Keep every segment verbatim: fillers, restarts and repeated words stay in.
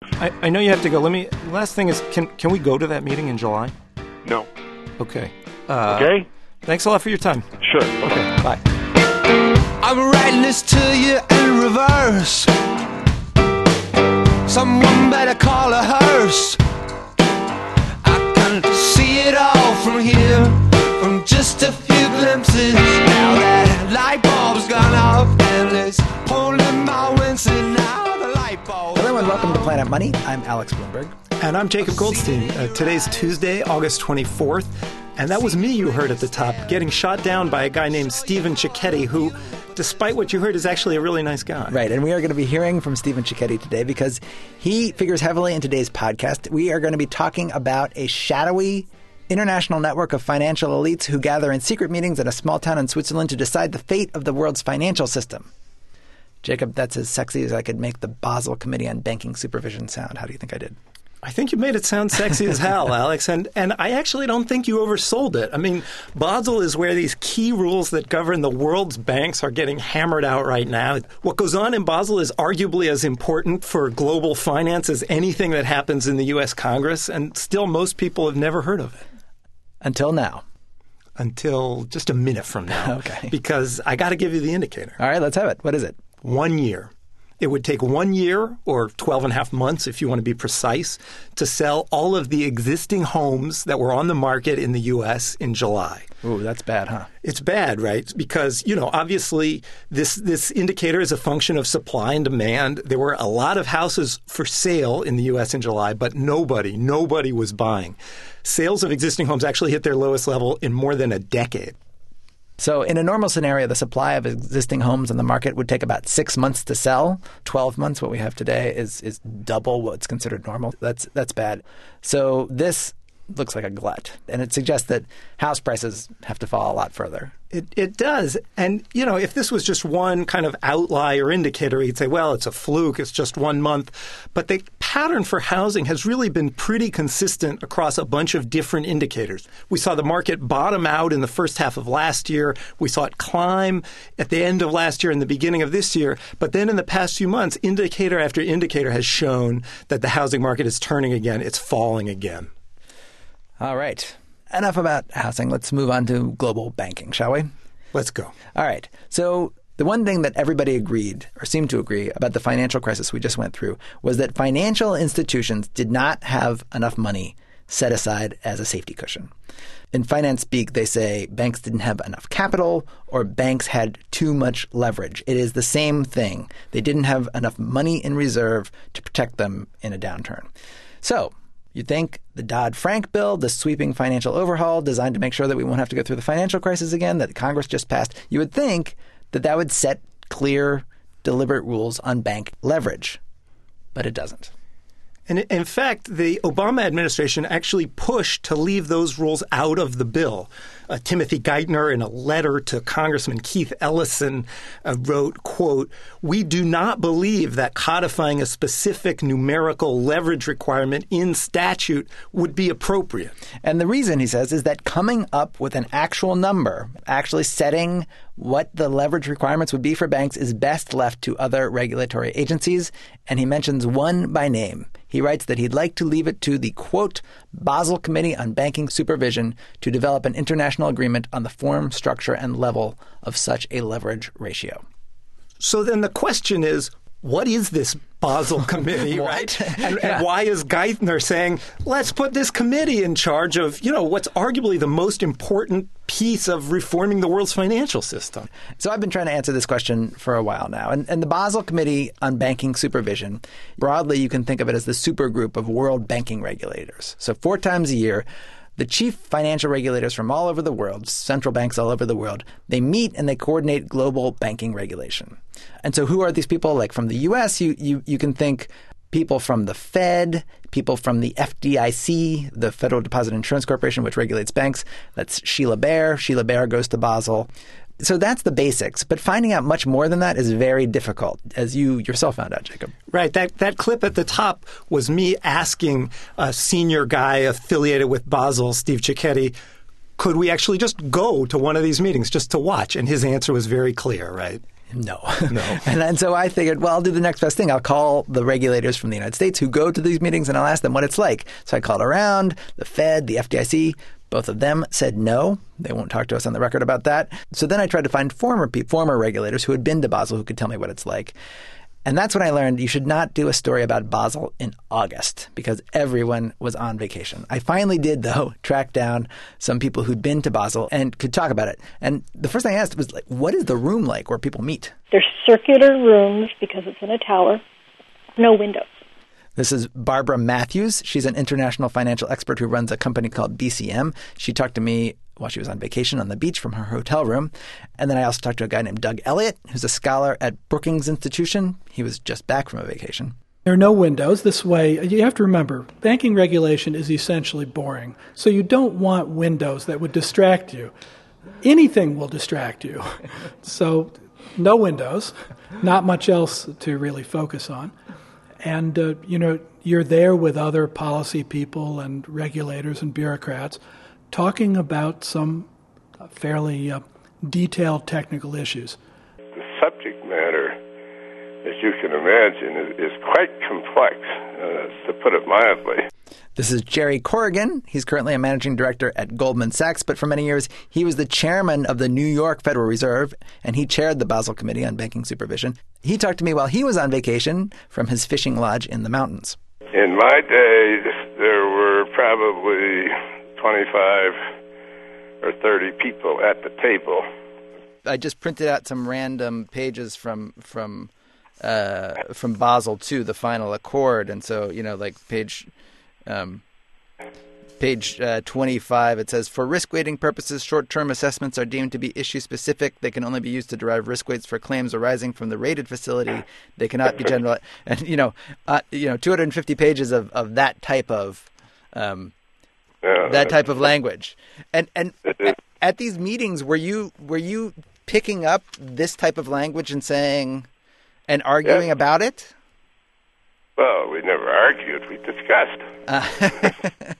I, I know you have to go. Let me. Last thing is, can can we go to that meeting in July? No. Okay. Uh, Okay? Thanks a lot for your time. Sure. Okay. Bye. I'm writing this to you in reverse. Someone better call a hearse. I can see it all from here, from just a few glimpses. Now that light bulb's gone off and it's pulling my Winston now. The light bulb. Hello and welcome to Planet Money. I'm Alex Bloomberg. And I'm Jacob Goldstein. Uh, today's Tuesday, August twenty-fourth. And that was me you heard at the top, getting shot down by a guy named Stephen Cicchetti, who, despite what you heard, is actually a really nice guy. Right, and we are going to be hearing from Stephen Cicchetti today because he figures heavily in today's podcast. We are going to be talking about a shadowy international network of financial elites who gather in secret meetings in a small town in Switzerland to decide the fate of the world's financial system. Jacob, that's as sexy as I could make the Basel Committee on Banking Supervision sound. How do you think I did? I think you made it sound sexy as hell, Alex, and and I actually don't think you oversold it. I mean, Basel is where these key rules that govern the world's banks are getting hammered out right now. What goes on in Basel is arguably as important for global finance as anything that happens in the U S Congress, and still most people have never heard of it. Until now. Until just a minute from now. Okay. Because I got to give you the indicator. All right, let's have it. What is it? One year. It would take one year, or twelve and a half months if you want to be precise, to sell all of the existing homes that were on the market in the U S in July. Ooh, that's bad, huh? It's bad, right? Because, you know, obviously this this indicator is a function of supply and demand. There were a lot of houses for sale in the U S in July, but nobody, nobody was buying. Sales of existing homes actually hit their lowest level in more than a decade. So in a normal scenario, the supply of existing homes on the market would take about six months to sell. Twelve months, what we have today, is is double what's considered normal. That's that's bad. So this looks like a glut, and it suggests that house prices have to fall a lot further. It it does. And, you know, if this was just one kind of outlier indicator, you'd say, well, it's a fluke, it's just one month. But the pattern for housing has really been pretty consistent across a bunch of different indicators. We saw the market bottom out in the first half of last year. We saw it climb at the end of last year and the beginning of this year. But then in the past few months, indicator after indicator has shown that the housing market is turning again. It's falling again. All right. Enough about housing. Let's move on to global banking, shall we? Let's go. All right. So the one thing that everybody agreed, or seemed to agree, about the financial crisis we just went through was that financial institutions did not have enough money set aside as a safety cushion. In finance speak, they say banks didn't have enough capital or banks had too much leverage. It is the same thing. They didn't have enough money in reserve to protect them in a downturn. So you'd think the Dodd-Frank bill, the sweeping financial overhaul designed to make sure that we won't have to go through the financial crisis again that Congress just passed, you would think that that would set clear, deliberate rules on bank leverage. But it doesn't. And in fact, the Obama administration actually pushed to leave those rules out of the bill. Uh, Timothy Geithner, in a letter to Congressman Keith Ellison, uh, wrote, quote, "We do not believe that codifying a specific numerical leverage requirement in statute would be appropriate." And the reason, he says, is that coming up with an actual number, actually setting what the leverage requirements would be for banks, is best left to other regulatory agencies. And he mentions one by name. He writes that he'd like to leave it to the, quote, Basel Committee on Banking Supervision to develop an international agreement on the form, structure, and level of such a leverage ratio. So then the question is, what is this Basel Committee, right? And, Yeah. and why is Geithner saying, let's put this committee in charge of, you know, what's arguably the most important piece of reforming the world's financial system? So I've been trying to answer this question for a while now. And, and the Basel Committee on Banking Supervision, broadly you can think of it as the supergroup of world banking regulators. So four times a year, the chief financial regulators from all over the world, central banks all over the world, they meet and they coordinate global banking regulation. And so who are these people? Like from the U S, you you, you can think people from the Fed, people from the F D I C, the Federal Deposit Insurance Corporation, which regulates banks. That's Sheila Bair. Sheila Bair goes to Basel. So that's the basics. But finding out much more than that is very difficult, as you yourself found out, Jacob. Right. That that clip at the top was me asking a senior guy affiliated with Basel, Steve Cicchetti, could we actually just go to one of these meetings just to watch? And his answer was very clear, right? No. No. and, and so I figured, well, I'll do the next best thing. I'll call the regulators from the United States who go to these meetings and I'll ask them what it's like. So I called around, the Fed, the F D I C. Both of them said no. They won't talk to us on the record about that. So then I tried to find former pe- former regulators who had been to Basel who could tell me what it's like. And that's when I learned you should not do a story about Basel in August because everyone was on vacation. I finally did, though, track down some people who'd been to Basel and could talk about it. And the first thing I asked was, like, what is the room like where people meet? There's circular rooms because it's in a tower, no windows. This is Barbara Matthews. She's an international financial expert who runs a company called B C M. She talked to me while she was on vacation on the beach from her hotel room. And then I also talked to a guy named Doug Elliott, who's a scholar at Brookings Institution. He was just back from a vacation. There are no windows. This way, you have to remember, banking regulation is essentially boring. So you don't want windows that would distract you. Anything will distract you. So no windows, not much else to really focus on. And, uh, you know, you're there with other policy people and regulators and bureaucrats talking about some fairly uh, detailed technical issues. The subject matter, as you can imagine, is, is quite complex, uh, to put it mildly. This is Jerry Corrigan. He's currently a managing director at Goldman Sachs, but for many years he was the chairman of the New York Federal Reserve, and he chaired the Basel Committee on Banking Supervision. He talked to me while he was on vacation from his fishing lodge in the mountains. In my days, there were probably twenty-five or thirty people at the table. I just printed out some random pages from from uh, from Basel two, the final accord, and so you know, like page um, page uh, twenty-five, it says for risk weighting purposes, short-term assessments are deemed to be issue-specific. They can only be used to derive risk weights for claims arising from the rated facility. They cannot be general. And you know, uh, you know, two hundred fifty pages of, of that type of um, Yeah, that type of language. And and at, at these meetings, were you were you picking up this type of language and saying and arguing yeah. about it? Well, we never argued. We discussed. Uh,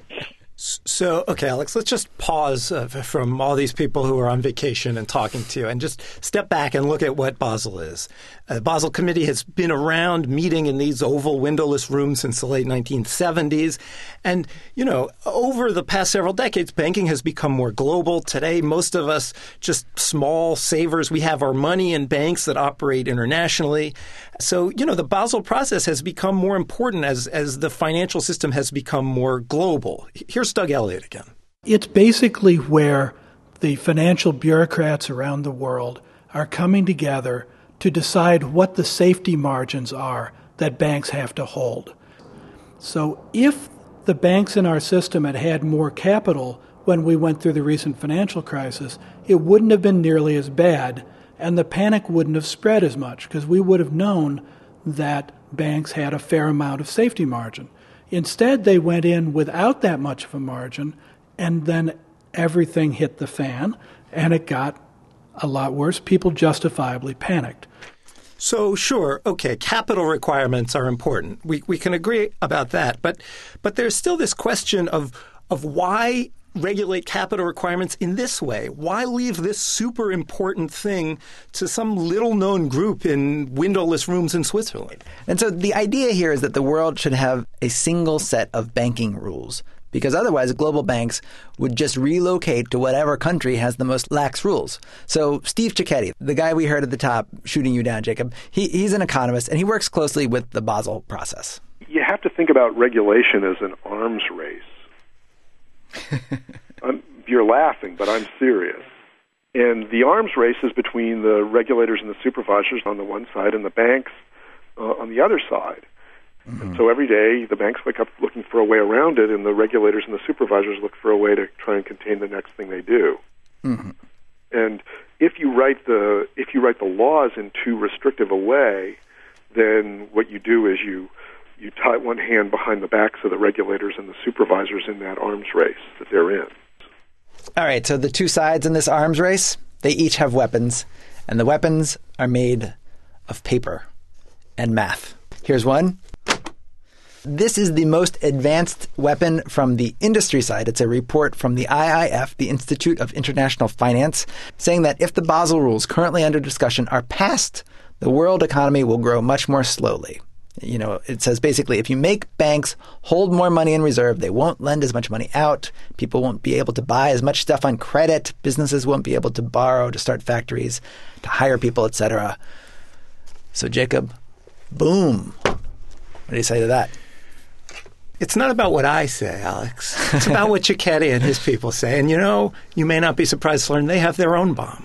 So, okay, Alex, let's just pause uh, from all these people who are on vacation and talking to you and just step back and look at what Basel is. Uh, the Basel Committee has been around meeting in these oval windowless rooms since the late nineteen seventies. And, you know, over the past several decades, banking has become more global. Today, most of us just small savers. We have our money in banks that operate internationally. So, you know, the Basel process has become more important as, as the financial system has become more global. Here's Doug Elliott again. It's basically where the financial bureaucrats around the world are coming together to decide what the safety margins are that banks have to hold. So if the banks in our system had had more capital when we went through the recent financial crisis, it wouldn't have been nearly as bad, and the panic wouldn't have spread as much because we would have known that banks had a fair amount of safety margin. Instead, they went in without that much of a margin, and then everything hit the fan, and it got a lot worse. People justifiably panicked. So, sure, okay, capital requirements are important. We we can agree about that. But but there's still this question of of why regulate capital requirements in this way? Why leave this super important thing to some little-known group in windowless rooms in Switzerland? And so the idea here is that the world should have a single set of banking rules, because otherwise global banks would just relocate to whatever country has the most lax rules. So Steve Cicchetti, the guy we heard at the top shooting you down, Jacob, he, he's an economist, and he works closely with the Basel process. You have to think about regulation as an arms race. I'm, you're laughing, but I'm serious. And the arms race is between the regulators and the supervisors on the one side and the banks uh, on the other side. Mm-hmm. And so every day the banks wake up looking for a way around it, and the regulators and the supervisors look for a way to try and contain the next thing they do. Mm-hmm. And if you write the if you write the laws in too restrictive a way, then what you do is you you tie one hand behind the backs of the regulators and the supervisors in that arms race that they're in. All right, so the two sides in this arms race, they each have weapons, and the weapons are made of paper and math. Here's one. This is the most advanced weapon from the industry side. It's a report from the I I F, the Institute of International Finance, saying that if the Basel rules currently under discussion are passed, the world economy will grow much more slowly. You know, it says basically if you make banks hold more money in reserve, they won't lend as much money out. People won't be able to buy as much stuff on credit. Businesses won't be able to borrow to start factories, to hire people, et cetera. So, Jacob, boom. What do you say to that? It's not about what I say, Alex. It's about what Cicchetti and his people say. And, you know, you may not be surprised to learn they have their own bomb.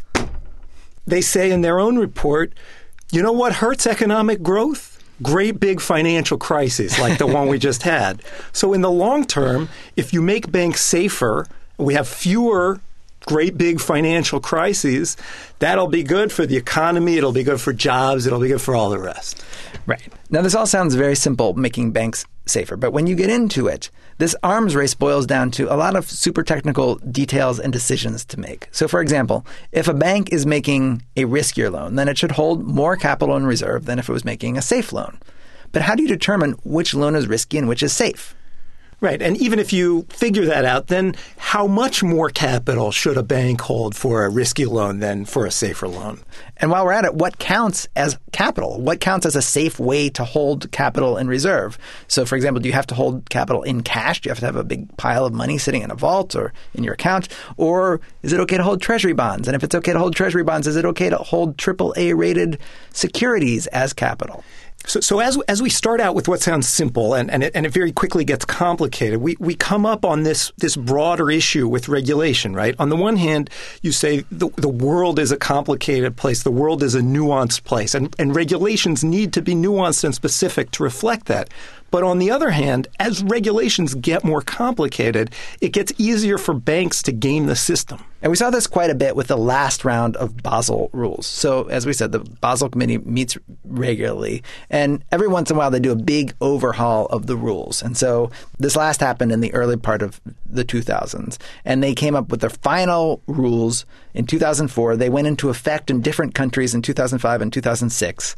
They say in their own report, you know what hurts economic growth? Great big financial crises like the one we just had. So in the long term, if you make banks safer, we have fewer great big financial crises, that'll be good for the economy, it'll be good for jobs, it'll be good for all the rest. Right. Now, this all sounds very simple, making banks safer. But when you get into it, this arms race boils down to a lot of super technical details and decisions to make. So, for example, if a bank is making a riskier loan, then it should hold more capital in reserve than if it was making a safe loan. But how do you determine which loan is risky and which is safe? Right. And even if you figure that out, then how much more capital should a bank hold for a risky loan than for a safer loan? And while we're at it, what counts as capital? What counts as a safe way to hold capital in reserve? So, for example, do you have to hold capital in cash? Do you have to have a big pile of money sitting in a vault or in your account? Or is it okay to hold treasury bonds? And if it's okay to hold treasury bonds, is it okay to hold triple A rated securities as capital? So, so as as we start out with what sounds simple and, and, it, and it very quickly gets complicated, we, we come up on this this broader issue with regulation, right? On the one hand, you say the, the world is a complicated place. The world is a nuanced place. And, and regulations need to be nuanced and specific to reflect that. But on the other hand, as regulations get more complicated, it gets easier for banks to game the system. And we saw this quite a bit with the last round of Basel rules. So, as we said, the Basel Committee meets regularly, and every once in a while they do a big overhaul of the rules. And so this last happened in the early part of the two thousands, and they came up with their final rules in two thousand four. They went into effect in different countries in two thousand five and two thousand six.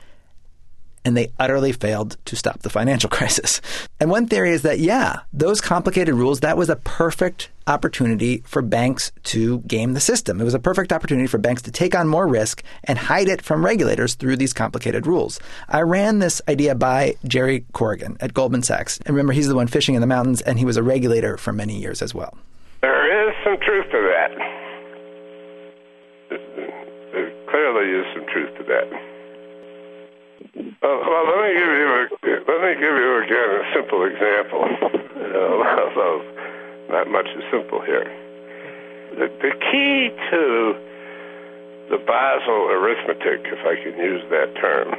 And they utterly failed to stop the financial crisis. And one theory is that, yeah, those complicated rules, that was a perfect opportunity for banks to game the system. It was a perfect opportunity for banks to take on more risk and hide it from regulators through these complicated rules. I ran this idea by Jerry Corrigan at Goldman Sachs. And remember, he's the one fishing in the mountains, and he was a regulator for many years as well. There is some truth to that. There clearly is some truth to that. Uh, well, let me give you a, let me give you again a simple example. Uh, although not much is simple here. The, the key to the Basel arithmetic, if I can use that term,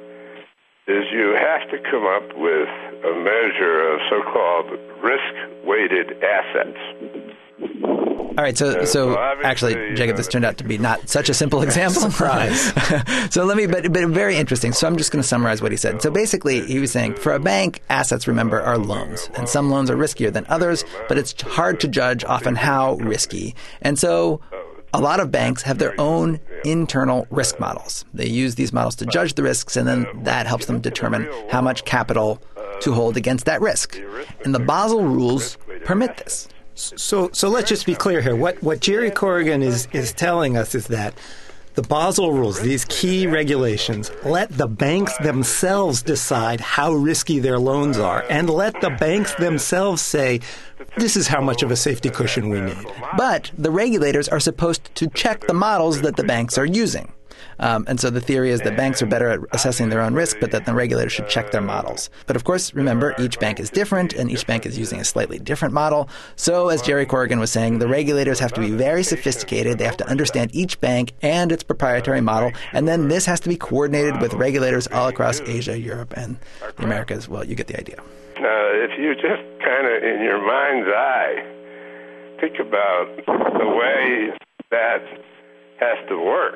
is you have to come up with a measure of so-called risk-weighted assets. All right, so so well, actually, Jacob, this turned out to be not such a simple example. Surprise. So let me, but, but very interesting. So I'm just going to summarize what he said. So basically, he was saying, for a bank, assets, remember, are loans. And some loans are riskier than others, but it's hard to judge often how risky. And so a lot of banks have their own internal risk models. They use these models to judge the risks, and then that helps them determine how much capital to hold against that risk. And the Basel rules permit this. So so let's just be clear here. What what Jerry Corrigan is, is telling us is that the Basel rules, these key regulations, let the banks themselves decide how risky their loans are, and let the banks themselves say, this is how much of a safety cushion we need. But the regulators are supposed to check the models that the banks are using. Um, and so the theory is that banks are better at assessing their own risk, but that the regulators should check their models. But of course, remember, each bank is different, and each bank is using a slightly different model. So as Jerry Corrigan was saying, the regulators have to be very sophisticated. They have to understand each bank and its proprietary model. And then this has to be coordinated with regulators all across Asia, Europe, and the Americas. Well, you get the idea. Now, if you just kind of, in your mind's eye, think about the way that has to work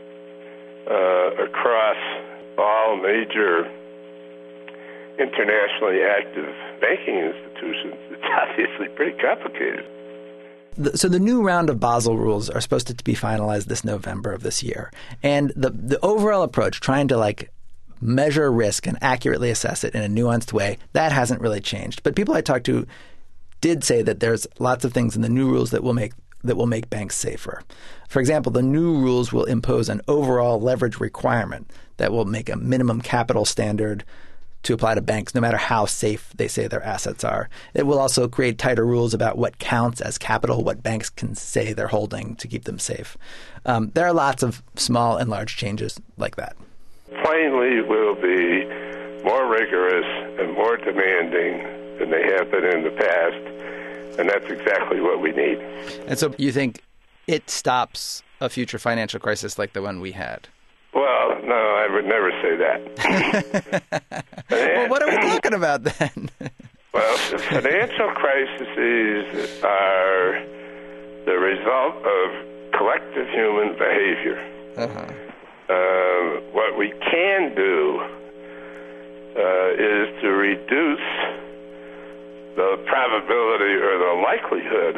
Uh, across all major internationally active banking institutions, it's obviously pretty complicated. The, so the new round of Basel rules are supposed to be finalized this November of this year. And the the overall approach, trying to like measure risk and accurately assess it in a nuanced way, that hasn't really changed. But people I talked to did say that there's lots of things in the new rules that will make that will make banks safer. For example, the new rules will impose an overall leverage requirement that will make a minimum capital standard to apply to banks no matter how safe they say their assets are. It will also create tighter rules about what counts as capital, what banks can say they're holding to keep them safe. Um, there are lots of small and large changes like that. Plainly will be more rigorous and more demanding than they have been in the past, and that's exactly what we need. And so you think it stops a future financial crisis like the one we had? Well, no, I would never say that. Well, what are we talking about then? Well, the financial crises are the result of collective human behavior. Uh-huh. Uh, what we can do uh, is to reduce the probability or the likelihood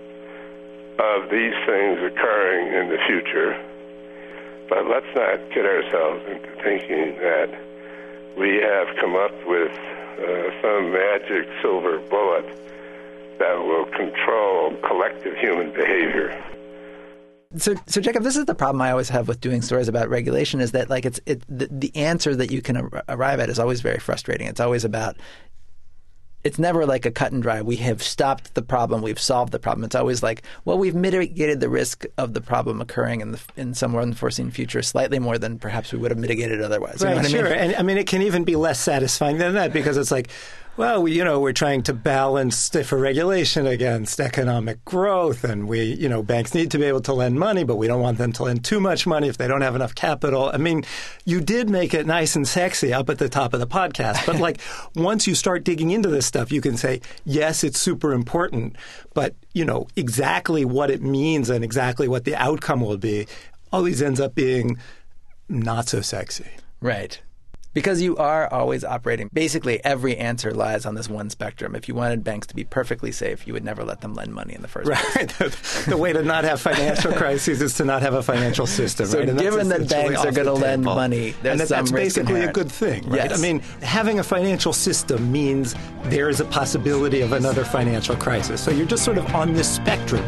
of these things occurring in the future. But let's not get ourselves into thinking that we have come up with uh, some magic silver bullet that will control collective human behavior. So, so Jacob, this is the problem I always have with doing stories about regulation is that, like, it's it the, the answer that you can ar- arrive at is always very frustrating. It's always about it's never like a cut and dry. We have stopped the problem. We've solved the problem. It's always like, well, we've mitigated the risk of the problem occurring in the in some unforeseen future slightly more than perhaps we would have mitigated otherwise. You Right, know what sure. I mean? And I mean, it can even be less satisfying than that because it's like, well, we, you know, we're trying to balance stiffer regulation against economic growth, and we, you know, banks need to be able to lend money, but we don't want them to lend too much money if they don't have enough capital. I mean, you did make it nice and sexy up at the top of the podcast, but like once you start digging into this stuff, you can say, yes, it's super important, but you know exactly what it means and exactly what the outcome will be always ends up being not so sexy. Right. Because you are always operating. Basically, every answer lies on this one spectrum. If you wanted banks to be perfectly safe, you would never let them lend money in the first place. Right. the, the way to not have financial crises is to not have a financial system. So right? And given that banks are going to lend money, there's and that some that's risk basically inherent. a good thing, right? Yes. I mean, having a financial system means there is a possibility of another financial crisis. So you're just sort of on this spectrum.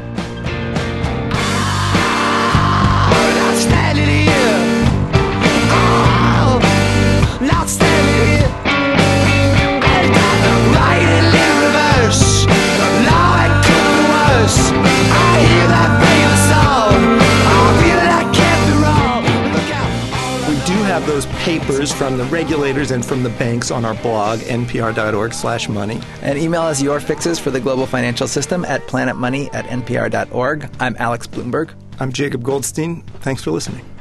Not standing here. Oh, not standing here. Riding in reverse. Now it could be worse. I hear that famous song. I feel that I can't be wrong. Look out. We do have those papers from the regulators and from the banks on our blog, N P R dot org slash money. And email us your fixes for the global financial system at planetmoney at N P R dot org. I'm Alex Bloomberg. I'm Jacob Goldstein. Thanks for listening.